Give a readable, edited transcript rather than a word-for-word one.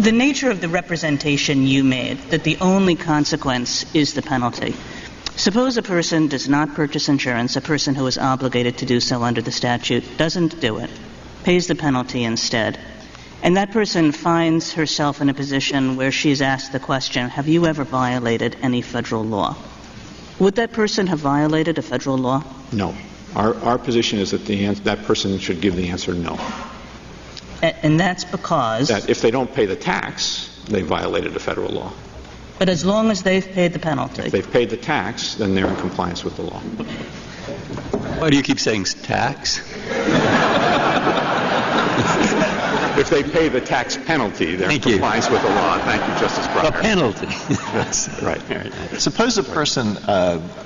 The nature of the representation you made, that the only consequence is the penalty. Suppose a person does not purchase insurance, a person who is obligated to do so under the statute doesn't do it, pays the penalty instead, and that person finds herself in a position where she is asked the question, have you ever violated any federal law? Would that person have violated a federal law? No. Our position is that that person should give the answer no. And that's because? That if they don't pay the tax, they violated a federal law. But as long as they've paid the penalty? If they've paid the tax, then they're in compliance with the law. Why do you keep saying tax? If they pay the tax penalty, they're in compliance with the law. Thank you, Justice Breyer. A penalty. Right. Suppose a person